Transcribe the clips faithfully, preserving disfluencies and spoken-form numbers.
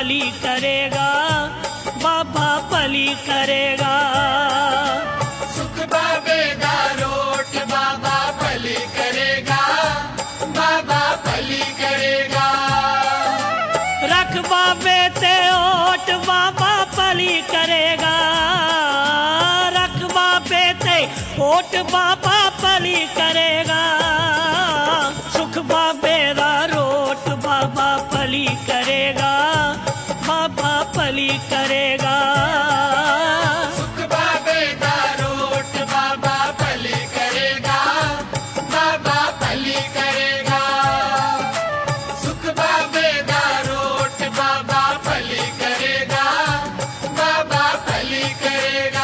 भली करेगा, बाबा भली करेगा। सुख बाबेदा रोट बाबा भली करेगा, बाबा भली करेगा। रख बाबे ते ओट बाबा भली करेगा, रख बाबे ते ओट बाबा भली करेगा। सुख बाबे दा रोट बाबा भली करेगा, बाबा भली करेगा। सुख बाबेदा रोट बाबा भली करेगा, बाबा भली करेगा। सुख बाबेदा रोट बाबा भली करेगा, बाबा भली करेगा।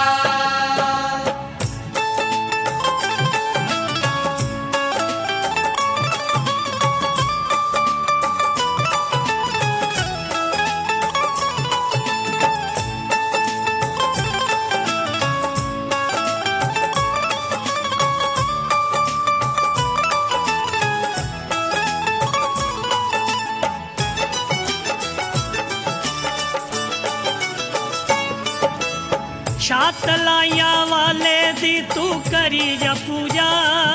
शातलाइया वाले दी तू करी जा पूजा,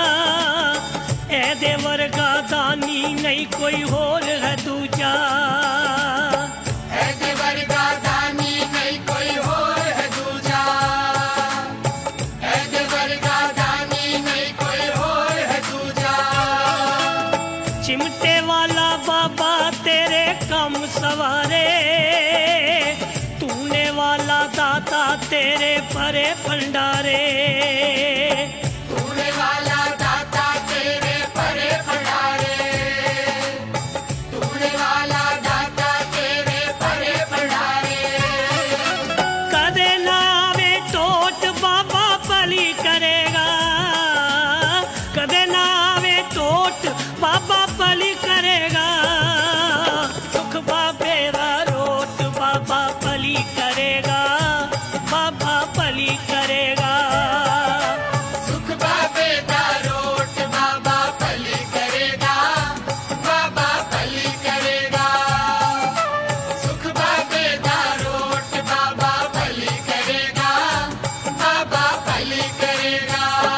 ऐदे वर्गा दानी नहीं कोई होर है दूजा। ऐसे वर्गा दानी नहीं कोई और है दूजा, ऐसे वर्गा दानी नहीं कोई और है दूजा। चिमटे वाला बाबा तेरे कम सवारे, तूने वाला दाता तेरे परे भंडारे। तूने वाला दाता तेरे परे भंडारे, तूने वाला दाता तेरे परे भंडारे। कदे नावे टोट बाबा भली करेगा, कदे नावे टोट बाबा भली करेगा। सुख बाबे दा रोट बाबा भली करेगा, बाबा भली करेगा। सुख बाबेदा रोट बाबा भली करेगा, बाबा भली करेगा। सुख बाबेदा रोट बाबा भली करेगा, बाबा भली करेगा।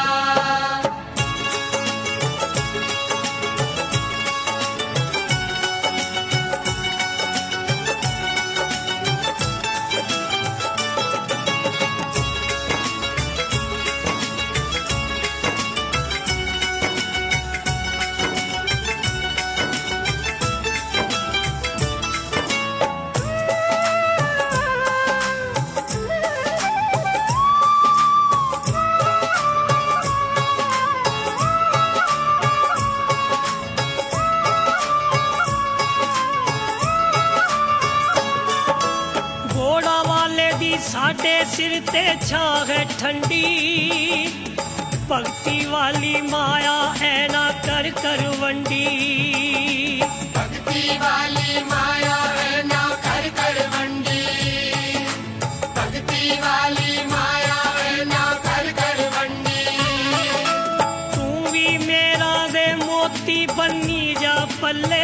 घोड़ा वाले दी साडे सिर ते छां है ठंडी, भक्ति वाली माया ऐना कर कर वंडी। भक्ति वाली माया है ना कर कर वंडी, भक्ति वाली माया है ना कर कर वंडी। तू भी मेरा दे मोती बन्नी जा पल्ले,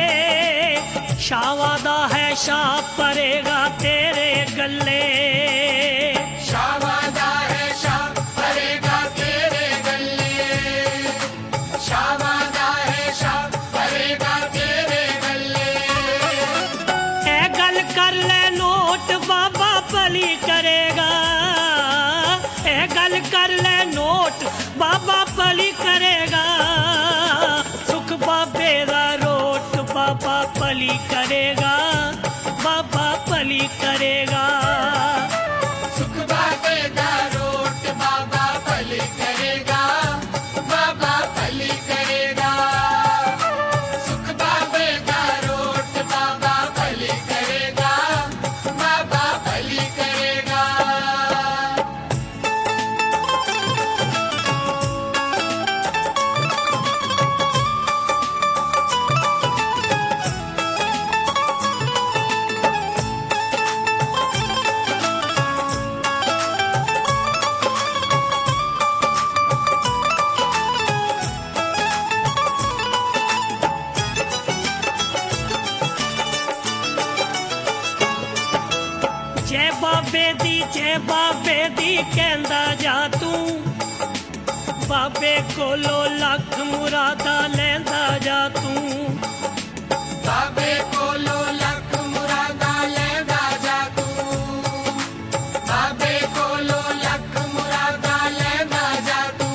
शावादा है शाह परेगा तेरे गले। शावादा है शाह परेगा तेरे गले, शावादा है शाह परेगा तेरे गले। ए गल कर ले नोट बाबा भली करेगा, ए गल कर ले नोट बाबा भली करेगा। सुख बाबे दा रोट बाबा भली करेगा, बाबा भली करेगा। सुख बाबेदा रोट बाबा भली करेगा, बाबा भली करेगा। सुख बाबेदा रोट बाबा भली करेगा, बाबा भली करेगा। जय बाबे दी जय बाबे दी कहंदा जा तू बाबे कोलो लख मुरादा लैंदा जा तू बाबे कोलो लख मुरादा लैंदा जा तू बाबे कोलो लख मुरादा लैंदा जा तू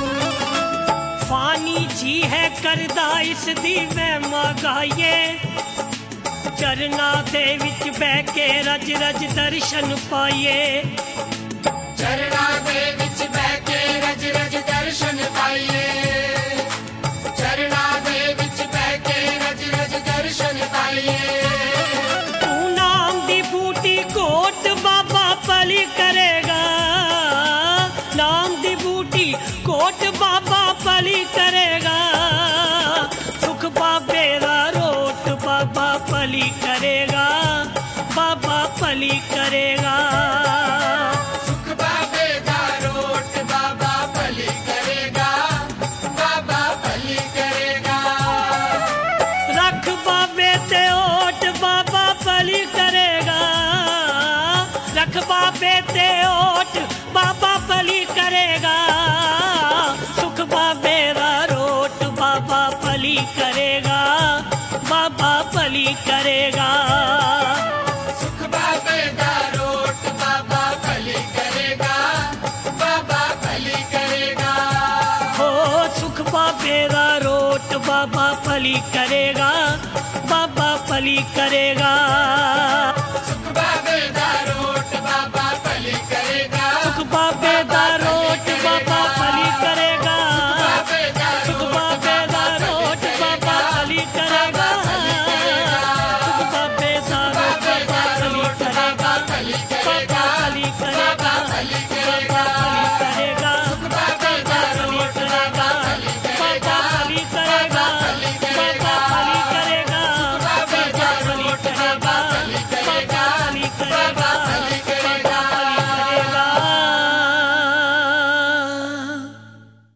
फानी जी है करदा इस दी महिमा गाइए चरना दे विच बह के रज रज दर्शन पाइए चरना दे विच बह के रज रज दर्शन पाइए चरना दे विच बह के रज रज दर्शन पाइए तू नाम दी बूटी कोट बाबा पली करेगा नाम दी बूटी कोट बाबा पली करेगा सुख बाबे दा रोट बाबा पली करेगा बाबा पली करेगा सुख बाबे दा रोट बाबा भली करेगा बाबा भली करेगा रख बाबे ते ओट बाबा पली करेगा रख बाबे ते ओट बाबा पली करेगा सुख बाबे दा रोट बाबा पली करेगा बाबा पली करेगा सुख बाबे दा रोट बाबा भली करेगा बाबा भली करेगा हो सुख बाबे दा रोट बाबा पली करेगा बाबा पली करेगा।